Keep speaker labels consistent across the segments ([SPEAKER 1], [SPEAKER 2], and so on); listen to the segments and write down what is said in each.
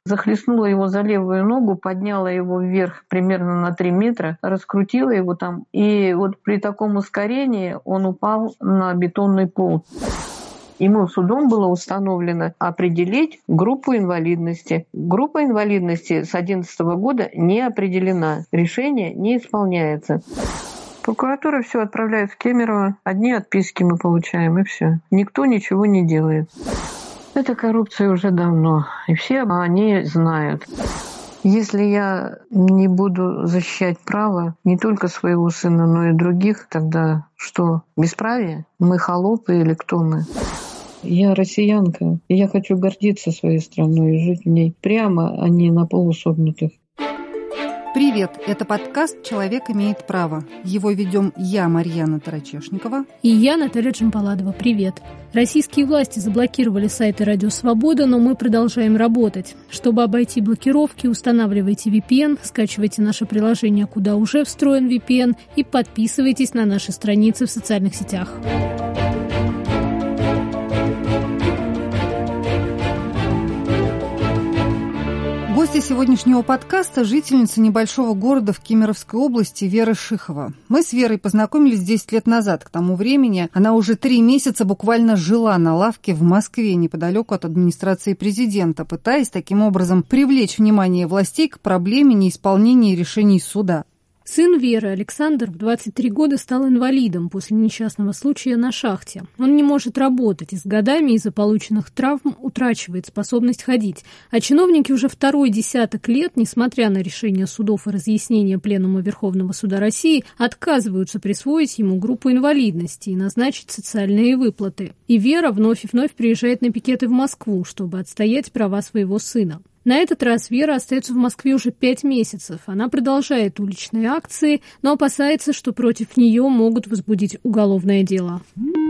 [SPEAKER 1] захлестнула его за левую ногу, подняла его вверх примерно на 3 метра, раскрутила его там. И вот при таком ускорении он упал на бетонный пол. Ему судом было установлено определить группу инвалидности. Группа инвалидности с 2011 года не определена. Решение не исполняется. Прокуратура все отправляет в Кемерово. Одни отписки мы получаем, и все. Никто ничего не делает. Это коррупция уже давно, и все они знают. Если я не буду защищать право не только своего сына, но и других, тогда что, бесправие? Мы холопы или кто мы? Я россиянка, и я хочу гордиться своей страной и жить в ней прямо, а не на полусогнутых.
[SPEAKER 2] Привет, это подкаст «Человек имеет право». Его ведем я, Марьяна Тарачешникова.
[SPEAKER 3] И я, Наталья Джампаладова. Привет. Российские власти заблокировали сайты «Радио Свобода», но мы продолжаем работать. Чтобы обойти блокировки, устанавливайте VPN, скачивайте наше приложение, куда уже встроен VPN, и подписывайтесь на наши страницы в социальных сетях.
[SPEAKER 2] Гостья сегодняшнего подкаста – жительница небольшого города в Кемеровской области Вера Шихова. Мы с Верой познакомились 10 лет назад. К тому времени она уже 3 месяца буквально жила на лавке в Москве, неподалеку от администрации президента, пытаясь таким образом привлечь внимание властей к проблеме неисполнения решений суда.
[SPEAKER 3] Сын Веры, Александр, в 23 года стал инвалидом после несчастного случая на шахте. Он не может работать и с годами из-за полученных травм утрачивает способность ходить. А чиновники уже второй десяток лет, несмотря на решения судов и разъяснения Пленума Верховного Суда России, отказываются присвоить ему группу инвалидности и назначить социальные выплаты. И Вера вновь и вновь приезжает на пикеты в Москву, чтобы отстоять права своего сына. На этот раз Вера остается в Москве уже 5 месяцев. Она продолжает уличные акции, но опасается, что против нее могут возбудить уголовное дело.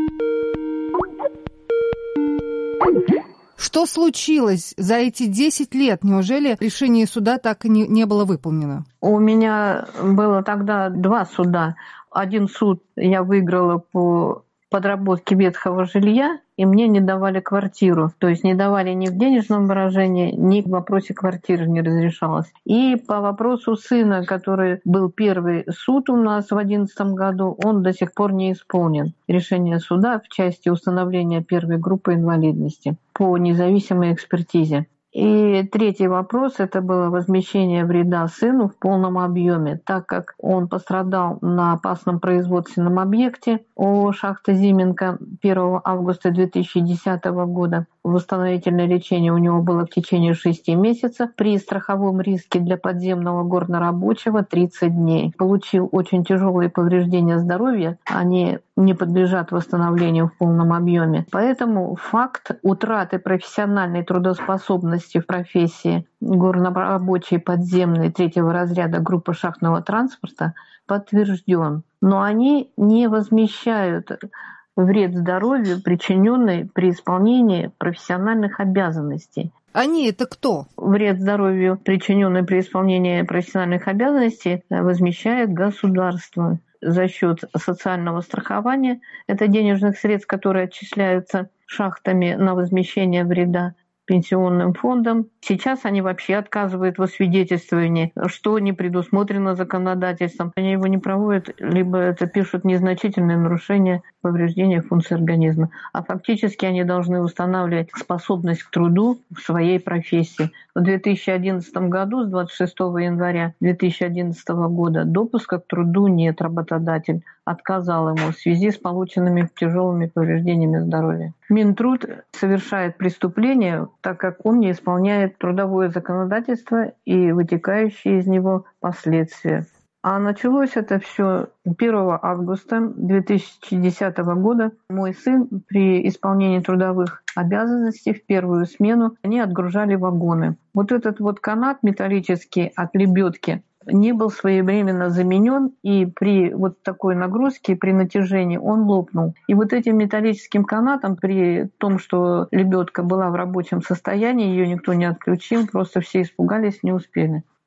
[SPEAKER 2] Что случилось за эти 10 лет? Неужели решение суда так и не было выполнено?
[SPEAKER 1] У меня было тогда 2 суда. Один суд я выиграла по подработке ветхого жилья, и мне не давали квартиру. То есть не давали ни в денежном выражении, ни в вопросе квартиры не разрешалось. И по вопросу сына, который был первый суд у нас в 2011 году, он до сих пор не исполнен. Решение суда в части установления первой группы инвалидности по независимой экспертизе. И третий вопрос – это было возмещение вреда сыну в полном объеме, так как он пострадал на опасном производственном объекте ООО «Шахта Зименко» 1 августа 2010 года. Восстановительное лечение у него было в течение 6 месяцев. При страховом риске для подземного горнорабочего 30 дней. Получил очень тяжелые повреждения здоровья. Они не подлежат восстановлению в полном объеме. Поэтому факт утраты профессиональной трудоспособности в профессии горнорабочий подземный 3-го разряда группы шахтного транспорта подтвержден. Но они не возмещают вред здоровью, причиненный при исполнении профессиональных обязанностей.
[SPEAKER 2] Они это кто?
[SPEAKER 1] Вред здоровью, причиненный при исполнении профессиональных обязанностей, возмещает государство за счет социального страхования. Это денежных средств, которые отчисляются шахтами на возмещение вреда пенсионным фондом. Сейчас они вообще отказывают в освидетельствовании, что не предусмотрено законодательством. Они его не проводят, либо это пишут незначительные нарушения, повреждения функций организма. А фактически они должны устанавливать способность к труду в своей профессии. В 2011 году, с 26 января 2011 года, допуска к труду нет. Работодатель отказал ему в связи с полученными тяжелыми повреждениями здоровья. Минтруд совершает преступление, так как он не исполняет трудовое законодательство и вытекающие из него последствия. А началось это все 1 августа 2010 года. Мой сын при исполнении трудовых обязанностей в первую смену они отгружали вагоны. Вот этот вот канат металлический от лебедки не был своевременно заменен, и при вот такой нагрузке, при натяжении он лопнул. И вот этим металлическим канатом, при том, что лебедка была в рабочем состоянии, ее никто не отключил, просто все испугались, не успели.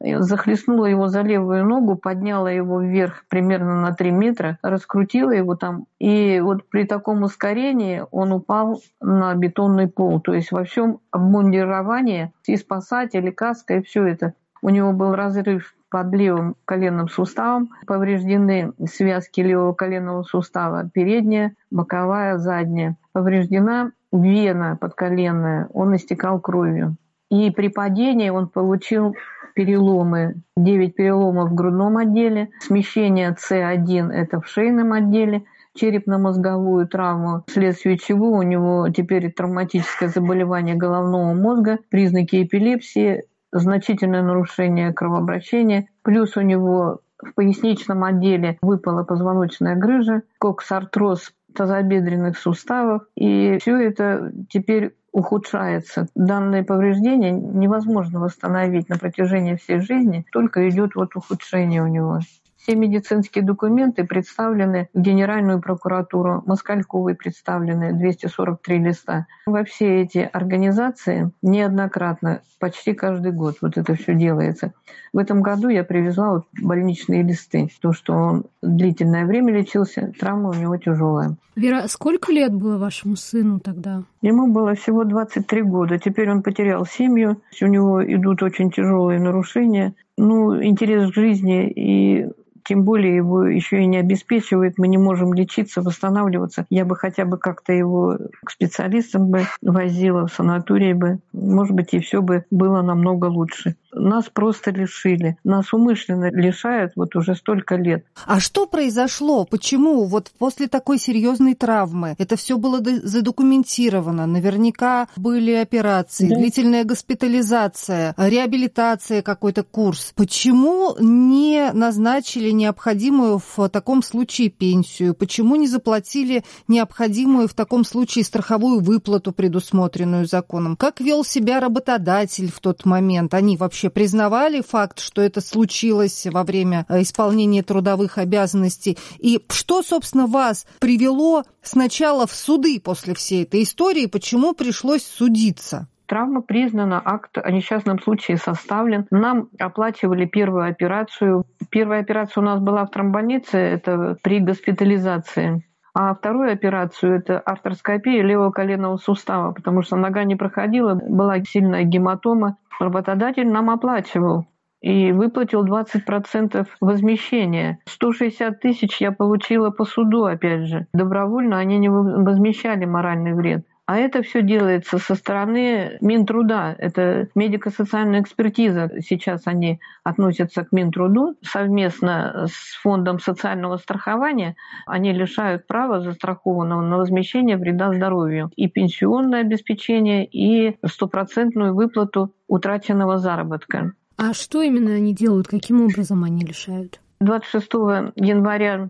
[SPEAKER 1] захлестнула его за левую ногу, подняла его вверх примерно на 3 метра, раскрутила его там. И вот при таком ускорении он упал на бетонный пол. То есть во всем обмундировании и спасатели, каска, и все это. У него был разрыв под левым коленным суставом, повреждены связки левого коленного сустава, передняя, боковая, задняя. Повреждена вена подколенная, он истекал кровью. И при падении он получил переломы, 9 переломов в грудном отделе, смещение С1 – это в шейном отделе, черепно-мозговую травму, вследствие чего у него теперь травматическое заболевание головного мозга, признаки эпилепсии, значительное нарушение кровообращения, плюс у него в поясничном отделе выпала позвоночная грыжа, коксартроз тазобедренных суставов, и все это теперь ухудшается. Данные повреждения невозможно восстановить на протяжении всей жизни, только идет вот ухудшение у него. Все медицинские документы представлены в Генеральную прокуратуру, Москальковой представлены 243 листа. Во все эти организации неоднократно, почти каждый год вот это все делается. В этом году я привезла вот больничные листы, то, что он длительное время лечился, травма у него тяжелая.
[SPEAKER 3] Вера, сколько лет было вашему сыну тогда?
[SPEAKER 1] Ему было всего 23 года. Теперь он потерял семью, у него идут очень тяжелые нарушения. Интерес к жизни и тем более его еще и не обеспечивает, мы не можем лечиться, восстанавливаться. Я бы хотя бы как-то его к специалистам бы возила, в санаторий бы. Может быть, и все бы было намного лучше. Нас просто лишили. Нас умышленно лишают вот уже столько лет.
[SPEAKER 2] А что произошло? Почему вот после такой серьезной травмы это все было задокументировано? Наверняка были операции, длительная госпитализация, реабилитация, какой-то курс. Почему не назначили необходимую в таком случае пенсию? Почему не заплатили необходимую в таком случае страховую выплату, предусмотренную законом? Как вел себя работодатель в тот момент? Они вообще признавали факт, что это случилось во время исполнения трудовых обязанностей? И что, собственно, вас привело сначала в суды после всей этой истории? Почему пришлось судиться?
[SPEAKER 1] Травма признана, акт о несчастном случае составлен. Нам оплачивали первую операцию. Первая операция у нас была в травмбольнице, это при госпитализации. А вторую операцию – это артроскопия левого коленного сустава, потому что нога не проходила, была сильная гематома. Работодатель нам оплачивал и выплатил 20% возмещения. 160 тысяч я получила по суду, опять же. Добровольно они не возмещали моральный вред. А это все делается со стороны Минтруда. Это медико-социальная экспертиза. Сейчас они относятся к Минтруду. Совместно с Фондом социального страхования они лишают права застрахованного на возмещение вреда здоровью. И пенсионное обеспечение, и 100% выплату утраченного заработка.
[SPEAKER 3] А что именно они делают? Каким образом они лишают?
[SPEAKER 1] 26 января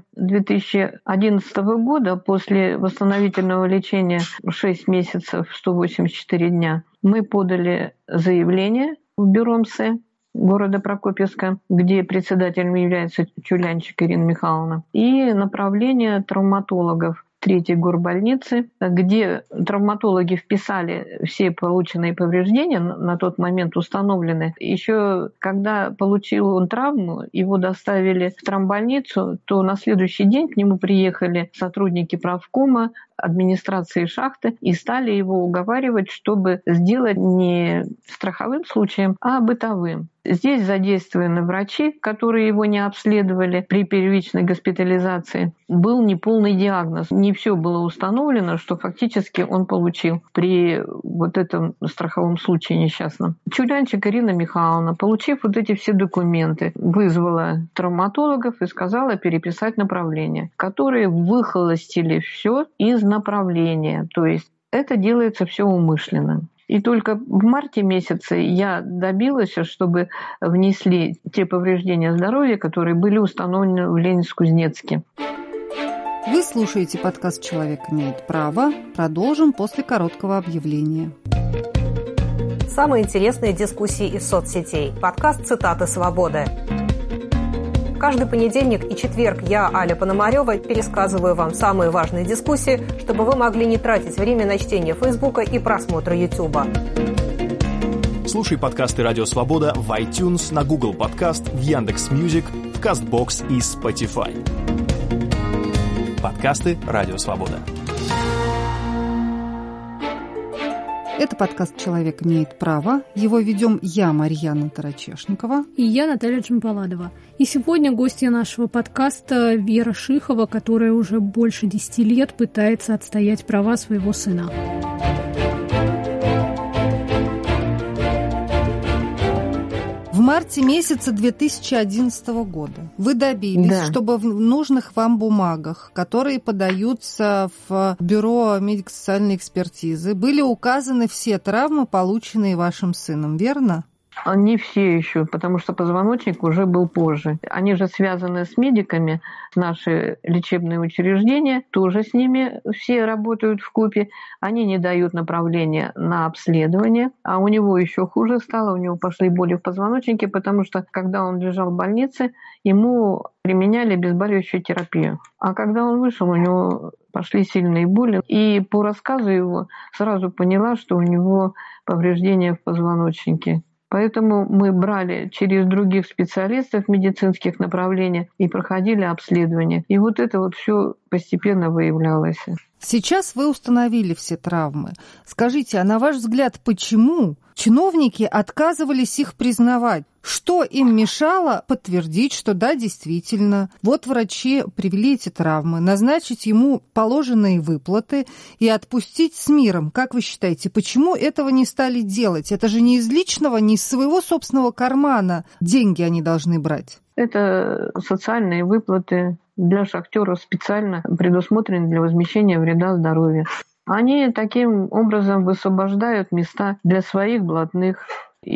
[SPEAKER 1] 2011 года, после восстановительного лечения 6 месяцев 184 дня, мы подали заявление в бюро МСЭ города Прокопьевска, где председателем является Чулянчик Ирина Михайловна, и направление травматологов 3-й горбольницы, где травматологи вписали все полученные повреждения, на тот момент установлены. Еще когда получил он травму, его доставили в травмбольницу, то на следующий день к нему приехали сотрудники правкома, администрации шахты и стали его уговаривать, чтобы сделать не страховым случаем, а бытовым. Здесь задействованы врачи, которые его не обследовали при первичной госпитализации. Был неполный диагноз. Не все было установлено, что фактически он получил при вот этом страховом случае несчастном. Чулянчик Ирина Михайловна, получив вот эти все документы, вызвала травматологов и сказала переписать направление, которые выхолостили все из направления. То есть это делается все умышленно. И только в марте месяце я добилась, чтобы внесли те повреждения здоровья, которые были установлены в Ленинск-Кузнецке.
[SPEAKER 2] Вы слушаете подкаст «Человек имеет право». Продолжим после короткого объявления.
[SPEAKER 4] Самые интересные дискуссии из соцсетей. Подкаст «Цитаты свободы». Каждый понедельник и четверг я, Аля Пономарёва, пересказываю вам самые важные дискуссии, чтобы вы могли не тратить время на чтение Фейсбука и просмотр Ютуба.
[SPEAKER 5] Слушай подкасты «Радио Свобода» в iTunes, на Google Подкаст, в Яндекс.Мьюзик, в Castbox и Spotify. Подкасты «Радио Свобода».
[SPEAKER 2] Это подкаст «Человек имеет право». Его ведем я, Марьяна Тарачешникова.
[SPEAKER 3] И я, Наталья Джампаладова. И сегодня гостья нашего подкаста Вера Шихова, которая уже больше 10 лет пытается отстоять права своего сына.
[SPEAKER 2] В марте месяца 2011 года вы добились, чтобы в нужных вам бумагах, которые подаются в Бюро медико-социальной экспертизы, были указаны все травмы, полученные вашим сыном, верно?
[SPEAKER 1] Не все еще, потому что позвоночник уже был позже. Они же связаны с медиками, наши лечебные учреждения, тоже с ними все работают вкупе. Они не дают направления на обследование, а у него еще хуже стало, у него пошли боли в позвоночнике, потому что, когда он лежал в больнице, ему применяли обезболивающую терапию. А когда он вышел, у него пошли сильные боли. И по рассказу его сразу поняла, что у него повреждения в позвоночнике. Поэтому мы брали через других специалистов медицинских направлений и проходили обследование. И вот это вот все постепенно выявлялось.
[SPEAKER 2] Сейчас вы установили все травмы. Скажите, а на ваш взгляд, почему чиновники отказывались их признавать? Что им мешало подтвердить, что да, действительно, вот врачи привели эти травмы, назначить ему положенные выплаты и отпустить с миром? Как вы считаете, почему этого не стали делать? Это же не из личного, не из своего собственного кармана деньги они должны брать.
[SPEAKER 1] Это социальные выплаты для шахтеров специально предусмотрены для возмещения вреда здоровью. Они таким образом высвобождают места для своих блатных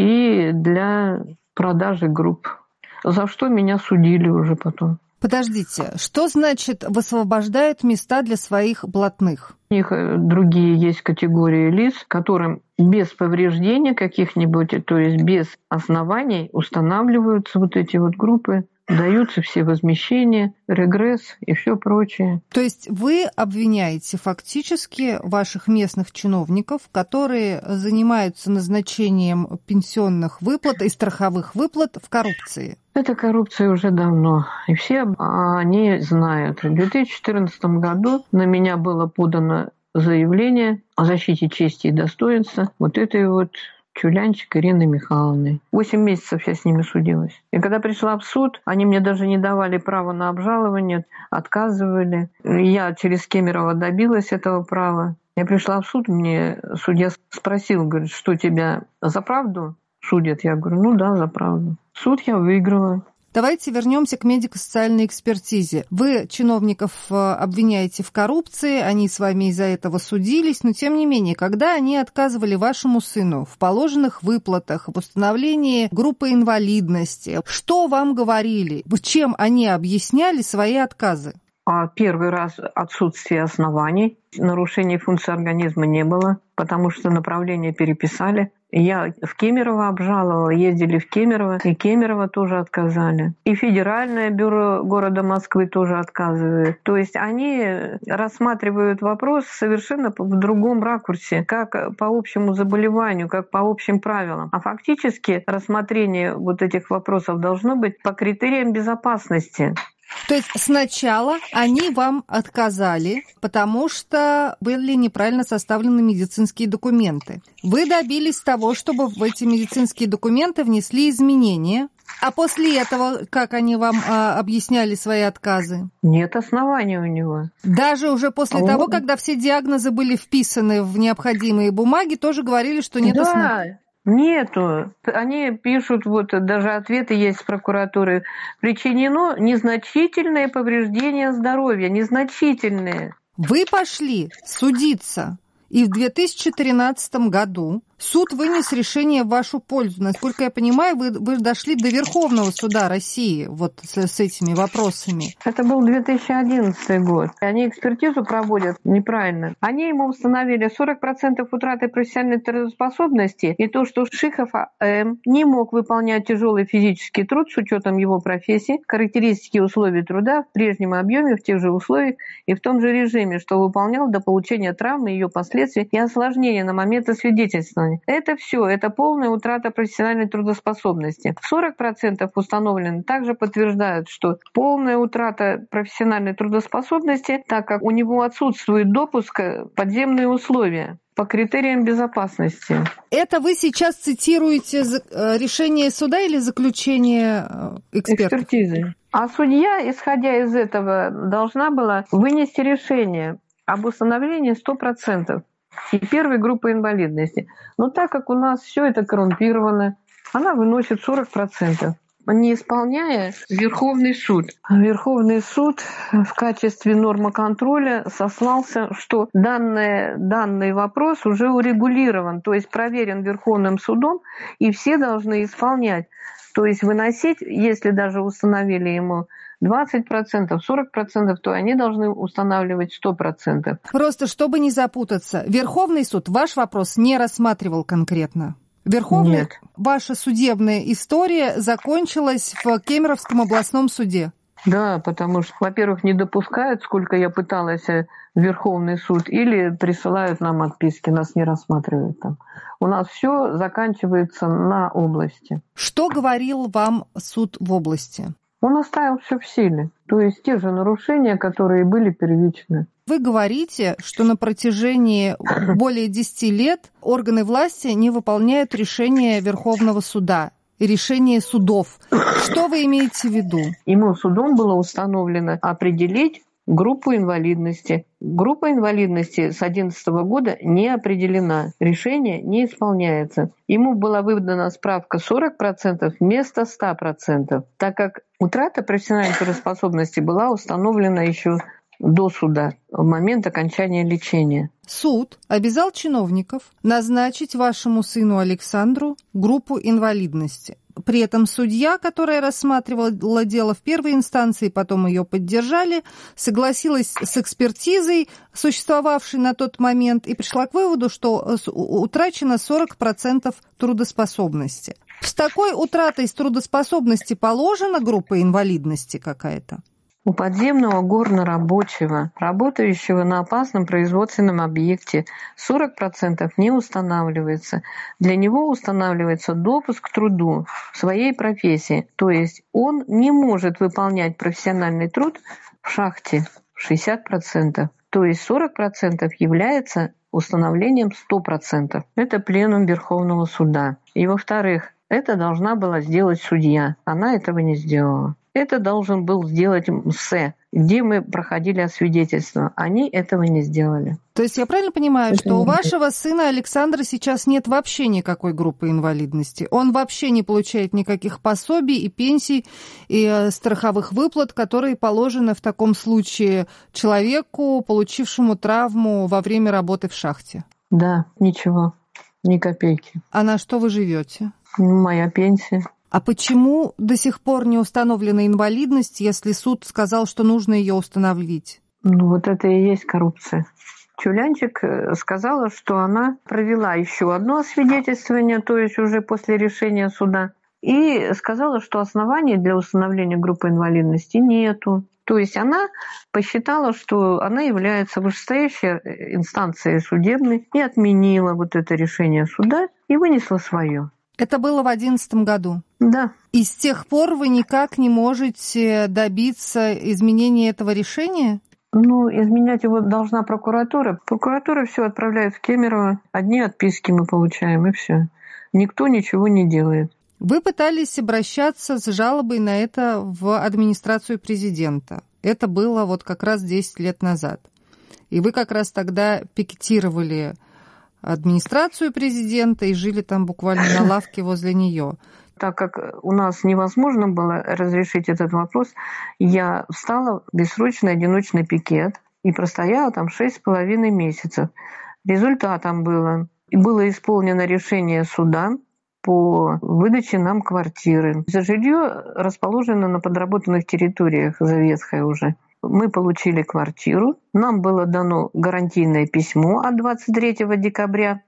[SPEAKER 1] и для продажи групп, за что меня судили уже потом.
[SPEAKER 2] Подождите, что значит высвобождают места для своих блатных?
[SPEAKER 1] У них другие есть категории лиц, которым без повреждения каких-нибудь, то есть без оснований, устанавливаются вот эти вот группы, даются все возмещения, регресс и все прочее.
[SPEAKER 2] То есть вы обвиняете фактически ваших местных чиновников, которые занимаются назначением пенсионных выплат и страховых выплат, в коррупции?
[SPEAKER 1] Это коррупция уже давно, и все они знают. В 2014 году на меня было подано заявление о защите чести и достоинства вот этой вот Чулянчик Ирины Михайловны. 8 месяцев я с ними судилась. И когда пришла в суд, они мне даже не давали права на обжалование, отказывали. Я через Кемерово добилась этого права. Я пришла в суд, мне судья спросил, говорит, что тебя за правду судят? Я говорю, ну да, за правду. Суд я выиграла.
[SPEAKER 2] Давайте вернемся к медико-социальной экспертизе. Вы чиновников обвиняете в коррупции, они с вами из-за этого судились, но тем не менее, когда они отказывали вашему сыну в положенных выплатах, в установлении группы инвалидности, что вам говорили? Чем они объясняли свои отказы?
[SPEAKER 1] Первый раз отсутствие оснований, нарушений функции организма не было, потому что направление переписали. Я в Кемерово обжаловала, ездили в Кемерово, и Кемерово тоже отказали. И Федеральное бюро города Москвы тоже отказывает. То есть они рассматривают вопрос совершенно в другом ракурсе, как по общему заболеванию, как по общим правилам. А фактически рассмотрение вот этих вопросов должно быть по критериям безопасности.
[SPEAKER 2] То есть сначала они вам отказали, потому что были неправильно составлены медицинские документы. Вы добились того, чтобы в эти медицинские документы внесли изменения. А после этого, как они вам объясняли свои отказы?
[SPEAKER 1] Нет оснований у него.
[SPEAKER 2] Даже уже после того, когда все диагнозы были вписаны в необходимые бумаги, тоже говорили, что нет оснований?
[SPEAKER 1] Нету. Они пишут, вот даже ответы есть с прокуратуры. Причинено незначительное повреждение здоровья. Незначительное.
[SPEAKER 2] Вы пошли судиться. И в 2013 году суд вынес решение в вашу пользу. Насколько я понимаю, вы дошли до Верховного суда России вот с этими вопросами.
[SPEAKER 1] Это был 2011 год. Они экспертизу проводят неправильно. Они ему установили 40% утраты профессиональной трудоспособности и то, что Шихов А.М. не мог выполнять тяжелый физический труд с учетом его профессии, характеристики условий труда в прежнем объеме, в тех же условиях и в том же режиме, что выполнял до получения травмы, ее последствий и осложнения на момент освидетельствования. сознания. Это все, это полная утрата профессиональной трудоспособности. 40% установлено, также подтверждают, что полная утрата профессиональной трудоспособности, так как у него отсутствует допуск в подземные условия по критериям безопасности.
[SPEAKER 2] Это вы сейчас цитируете решение суда или заключение экспертов?
[SPEAKER 1] Экспертизы. А судья, исходя из этого, должна была вынести решение об установлении 100% и первой группы инвалидности. Но так как у нас все это коррумпировано, она выносит 40%. Не исполняя Верховный суд. Верховный суд в качестве нормоконтроля сослался, что данный вопрос уже урегулирован, то есть проверен Верховным судом, и все должны исполнять. То есть выносить, если даже установили ему 20%, 40%, то они должны устанавливать 100%.
[SPEAKER 2] Просто чтобы не запутаться, Верховный суд ваш вопрос не рассматривал конкретно? Верховный,
[SPEAKER 1] Нет.
[SPEAKER 2] Ваша судебная история закончилась в Кемеровском областном суде?
[SPEAKER 1] Да, потому что, во-первых, не допускают, сколько я пыталась в Верховный суд, или присылают нам отписки, нас не рассматривают там. У нас все заканчивается на области.
[SPEAKER 2] Что говорил вам суд в области?
[SPEAKER 1] Он оставил все в силе. То есть те же нарушения, которые были первичны.
[SPEAKER 2] Вы говорите, что на протяжении более 10 лет органы власти не выполняют решения Верховного суда и решения судов. Что вы имеете в виду?
[SPEAKER 1] Ему судом было установлено определить группу инвалидности. Группа инвалидности с 2011 года не определена. Решение не исполняется. Ему была выдана справка 40% вместо 100%, так как утрата профессиональной трудоспособности была установлена еще до суда, в момент окончания лечения.
[SPEAKER 2] Суд обязал чиновников назначить вашему сыну Александру группу инвалидности. При этом судья, которая рассматривала дело в первой инстанции, потом ее поддержали, согласилась с экспертизой, существовавшей на тот момент, и пришла к выводу, что утрачено 40% трудоспособности. С такой утратой трудоспособности положена группа инвалидности какая-то?
[SPEAKER 1] У подземного горнорабочего, работающего на опасном производственном объекте, 40% не устанавливается. Для него устанавливается допуск к труду в своей профессии. То есть он не может выполнять профессиональный труд в шахте в 60%. То есть 40% является установлением 100%. Это пленум Верховного суда. И во-вторых, это должна была сделать судья. Она этого не сделала. Это должен был сделать МСЭ, где мы проходили освидетельство. Они этого не сделали.
[SPEAKER 2] То есть я правильно понимаю, что у вашего сына Александра сейчас нет вообще никакой группы инвалидности? Он вообще не получает никаких пособий и пенсий, и страховых выплат, которые положены в таком случае человеку, получившему травму во время работы в шахте?
[SPEAKER 1] Да, ничего, ни копейки.
[SPEAKER 2] А на что вы живете?
[SPEAKER 1] Моя пенсия.
[SPEAKER 2] А почему до сих пор не установлена инвалидность, если суд сказал, что нужно ее установить?
[SPEAKER 1] Вот это и есть коррупция. Чулянчик сказала, что она провела еще одно освидетельствование, то есть уже после решения суда, и сказала, что оснований для установления группы инвалидности нету. То есть она посчитала, что она является вышестоящей инстанцией судебной и отменила вот это решение суда и вынесла свое.
[SPEAKER 2] Это было в 2011 году?
[SPEAKER 1] Да.
[SPEAKER 2] И с тех пор вы никак не можете добиться изменения этого решения?
[SPEAKER 1] Изменять его должна прокуратура. Прокуратура все отправляет в Кемерово. Одни отписки мы получаем, и все. Никто ничего не делает.
[SPEAKER 2] Вы пытались обращаться с жалобой на это в администрацию президента. Это было вот как раз 10 лет назад. И вы как раз тогда пикетировали администрацию президента и жили там буквально на лавке возле нее.
[SPEAKER 1] Так как у нас невозможно было разрешить этот вопрос, я встала в бессрочный одиночный пикет и простояла там 6,5 месяцев. Результатом было исполнено решение суда по выдаче нам квартиры. Жилье расположено на подработанных территориях, заветхое уже. Мы получили квартиру, нам было дано гарантийное письмо от 23 декабря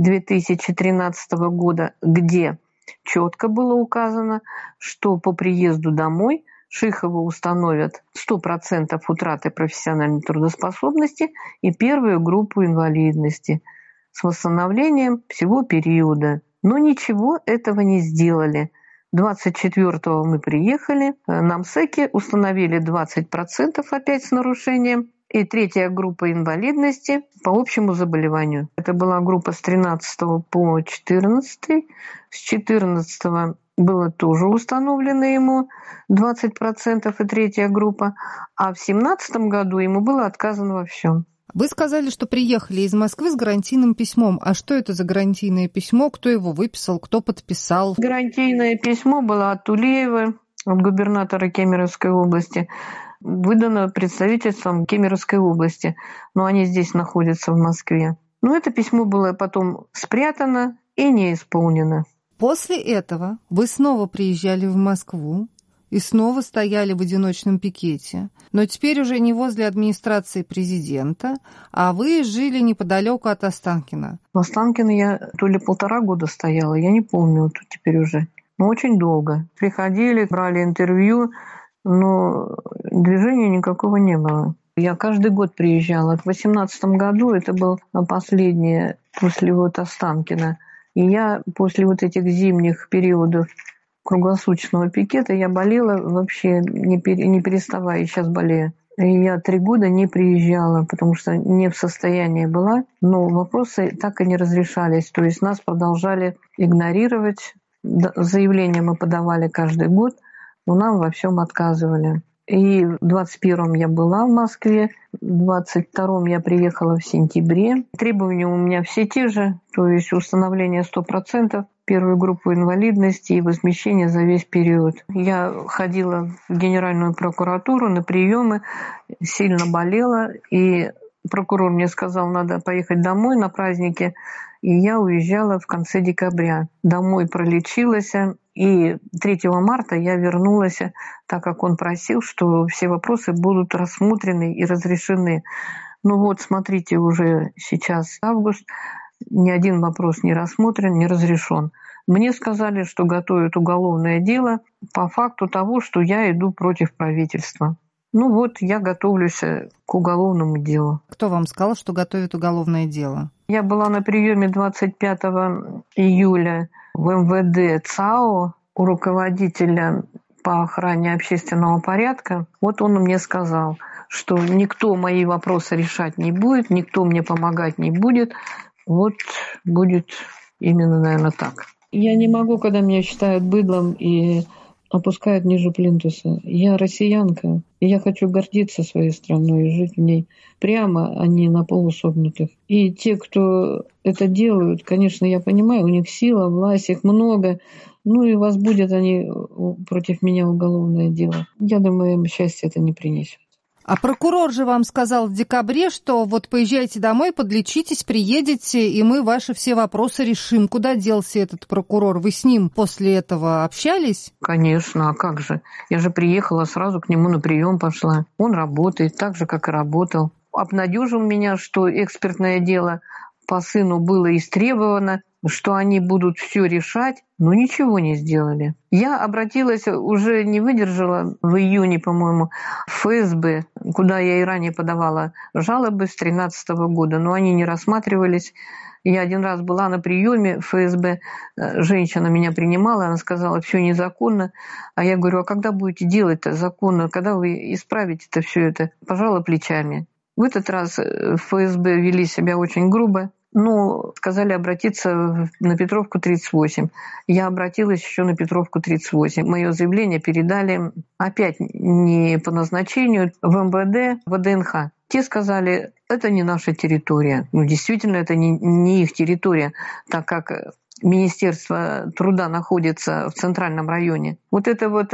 [SPEAKER 1] 2013 года, где четко было указано, что по приезду домой Шихову установят 100% утраты профессиональной трудоспособности и первую группу инвалидности с восстановлением всего периода. Но ничего этого не сделали. 24-го мы приехали, на МСЭКе установили 20% опять с нарушением. И третья группа инвалидности по общему заболеванию. Это была группа с 13 по 14. С 14 было тоже установлено ему 20% и третья группа. А в 2017 году ему было отказано во всем.
[SPEAKER 2] Вы сказали, что приехали из Москвы с гарантийным письмом. А что это за гарантийное письмо? Кто его выписал? Кто подписал?
[SPEAKER 1] Гарантийное письмо было от Тулеева, от губернатора Кемеровской области. Выдано представительством Кемеровской области, но они здесь находятся в Москве. Но это письмо было потом спрятано и не исполнено.
[SPEAKER 2] После этого вы снова приезжали в Москву и снова стояли в одиночном пикете, но теперь уже не возле администрации президента, а вы жили неподалеку от Останкино.
[SPEAKER 1] В Останкино я то ли 1,5 года стояла, я не помню тут теперь уже. Но очень долго. Приходили, брали интервью, но движения никакого не было. Я каждый год приезжала. В 2018 году это был последний после Останкино. И я после этих зимних периодов круглосуточного пикета я болела вообще не переставая, и сейчас болею. И я 3 года не приезжала, потому что не в состоянии была. Но вопросы так и не разрешались. То есть нас продолжали игнорировать. Заявления мы подавали каждый год, но нам во всем отказывали. И в 21-м я была в Москве, в 22-м я приехала в сентябре. Требования у меня все те же, то есть установление 100%, первую группу инвалидности и возмещение за весь период. Я ходила в Генеральную прокуратуру на приемы, сильно болела, и прокурор мне сказал, надо поехать домой на праздники, и я уезжала в конце декабря. Домой пролечилась, и 3 марта я вернулась, так как он просил, что все вопросы будут рассмотрены и разрешены. Ну вот, смотрите, уже сейчас август, ни один вопрос не рассмотрен, не разрешен. Мне сказали, что готовят уголовное дело по факту того, что я иду против правительства. Ну вот, я готовлюсь к уголовному делу.
[SPEAKER 2] Кто вам сказал, что готовит уголовное дело?
[SPEAKER 1] Я была на приеме 25 июля в МВД ЦАО у руководителя по охране общественного порядка. Вот он мне сказал, что никто мои вопросы решать не будет, никто мне помогать не будет. Вот будет именно, наверное, так. Я не могу, когда меня считают быдлом и опускают ниже плинтуса. Я россиянка, и я хочу гордиться своей страной и жить в ней прямо, а не на полусогнутых. И те, кто это делают, конечно, я понимаю, у них сила, власть, их много, ну и возбудят они против меня уголовное дело. Я думаю, им счастья это не принесет.
[SPEAKER 2] А прокурор же вам сказал в декабре, что вот поезжайте домой, подлечитесь, приедете, и мы ваши все вопросы решим. Куда делся этот прокурор? Вы с ним после этого общались?
[SPEAKER 1] Конечно, а как же? Я же приехала, сразу к нему на прием пошла. Он работает так же, как и работал. Обнадежил меня, что экспертное дело по сыну было истребовано, что они будут все решать, но ничего не сделали. Я обратилась, уже не выдержала, в июне, по-моему, в ФСБ, куда я и ранее подавала жалобы с 2013 года, но они не рассматривались. Я один раз была на приеме в ФСБ, женщина меня принимала, она сказала, все незаконно. А я говорю, а когда будете делать-то законно, когда вы исправите-то все это? Пожала плечами. В этот раз в ФСБ вели себя очень грубо. Ну, сказали обратиться на Петровку 38. Я обратилась еще на Петровку 38. Мое заявление передали опять не по назначению в МВД, в ВДНХ. Те сказали, это не наша территория. Ну, действительно, это не их территория, так как Министерство труда находится в центральном районе. Вот это вот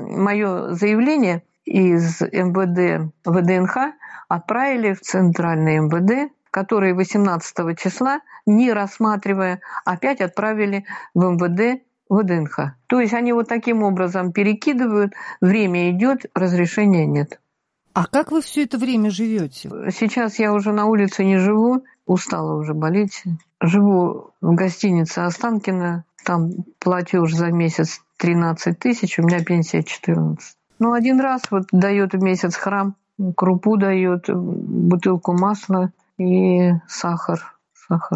[SPEAKER 1] мое заявление из МВД в ВДНХ отправили в центральный МВД, которые 18 числа, не рассматривая, опять отправили в МВД ВДНХ. То есть они вот таким образом перекидывают, время идет, разрешения нет.
[SPEAKER 2] А как вы все это время живете?
[SPEAKER 1] Сейчас я уже на улице не живу, устала уже болеть. Живу в гостинице Останкино, там платеж за месяц 13 тысяч, у меня пенсия 14. Ну, один раз вот дает в месяц храм, крупу дает, бутылку масла и сахар.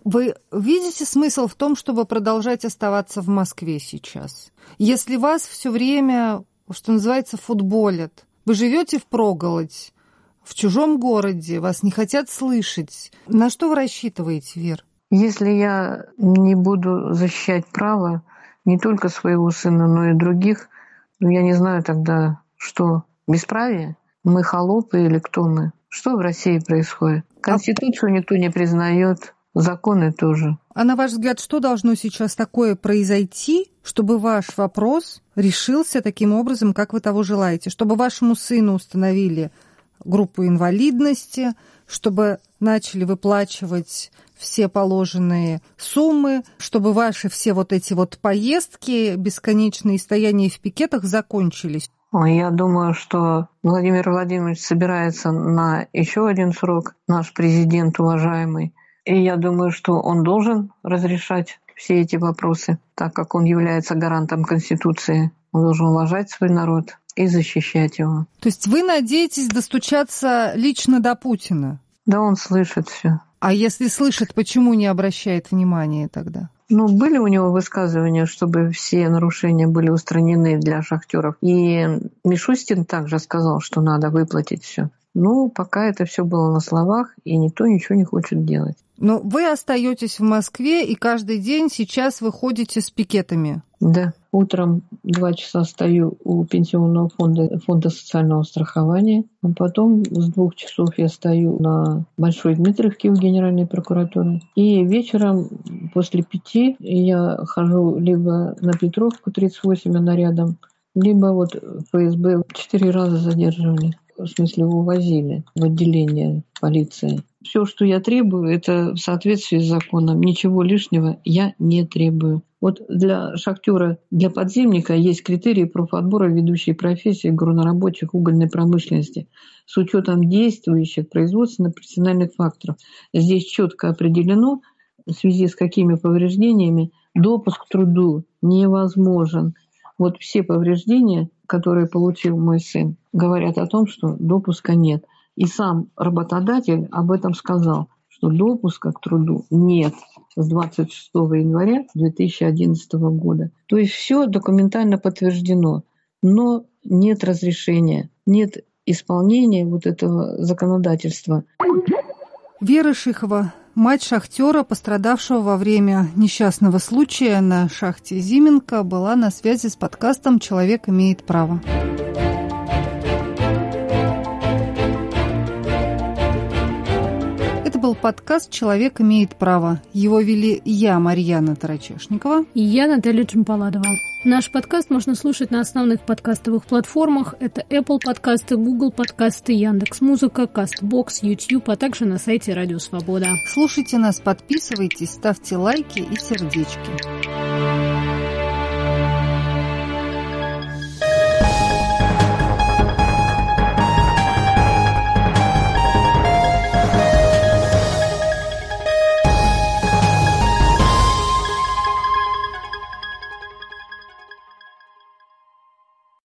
[SPEAKER 2] Вы видите смысл в том, чтобы продолжать оставаться в Москве сейчас? Если вас все время, что называется, футболят, вы живете впроголодь, в чужом городе, вас не хотят слышать, на что вы рассчитываете, Вер?
[SPEAKER 1] Если я не буду защищать право не только своего сына, но и других, я не знаю тогда, что, бесправие? Мы холопы или кто мы? Что в России происходит? Конституцию никто не признает, законы тоже.
[SPEAKER 2] А на ваш взгляд, что должно сейчас такое произойти, чтобы ваш вопрос решился таким образом, как вы того желаете? Чтобы вашему сыну установили группу инвалидности, чтобы начали выплачивать все положенные суммы, чтобы ваши все вот эти вот поездки, бесконечные стояния в пикетах закончились?
[SPEAKER 1] Я думаю, что Владимир Владимирович собирается на еще один срок, наш президент уважаемый. И я думаю, что он должен разрешать все эти вопросы, так как он является гарантом Конституции. Он должен уважать свой народ и защищать его.
[SPEAKER 2] То есть вы надеетесь достучаться лично до Путина?
[SPEAKER 1] Да, он слышит все.
[SPEAKER 2] А если слышит, почему не обращает внимания тогда?
[SPEAKER 1] Были у него высказывания, чтобы все нарушения были устранены для шахтеров. И Мишустин также сказал, что надо выплатить все. Пока это все было на словах, и никто ничего не хочет делать.
[SPEAKER 2] Но вы остаетесь в Москве, и каждый день сейчас вы ходите с пикетами?
[SPEAKER 1] Да. Утром 2 часа стою у пенсионного фонда социального страхования. А потом с 2 часов я стою на Большой Дмитриевке у Генеральной прокуратуры. И вечером после 5 я хожу либо на Петровку 38, она рядом, либо ФСБ 4 раза задерживали. В смысле, увозили в отделение полиции. Все, что я требую, это в соответствии с законом. Ничего лишнего я не требую. Для шахтера, для подземника есть критерии профотбора ведущей профессии горнорабочих угольной промышленности с учетом действующих производственно-профессиональных факторов. Здесь четко определено, в связи с какими повреждениями допуск к труду невозможен. Все повреждения, которые получил мой сын, говорят о том, что допуска нет. И сам работодатель об этом сказал, что допуска к труду нет с 26 января 2011 года. То есть все документально подтверждено, но нет разрешения, нет исполнения этого законодательства.
[SPEAKER 2] Вера Шихова, мать шахтера, пострадавшего во время несчастного случая на шахте Зименко, была на связи с подкастом «Человек имеет право». Это был подкаст «Человек имеет право». Его вели я, Марьяна Тарачешникова.
[SPEAKER 3] И я, Наталья Джампаладова. Наш подкаст можно слушать на основных подкастовых платформах. Это Apple подкасты, Google подкасты, Яндекс.Музыка, Castbox, YouTube, а также на сайте Радио Свобода.
[SPEAKER 2] Слушайте нас, подписывайтесь, ставьте лайки и сердечки.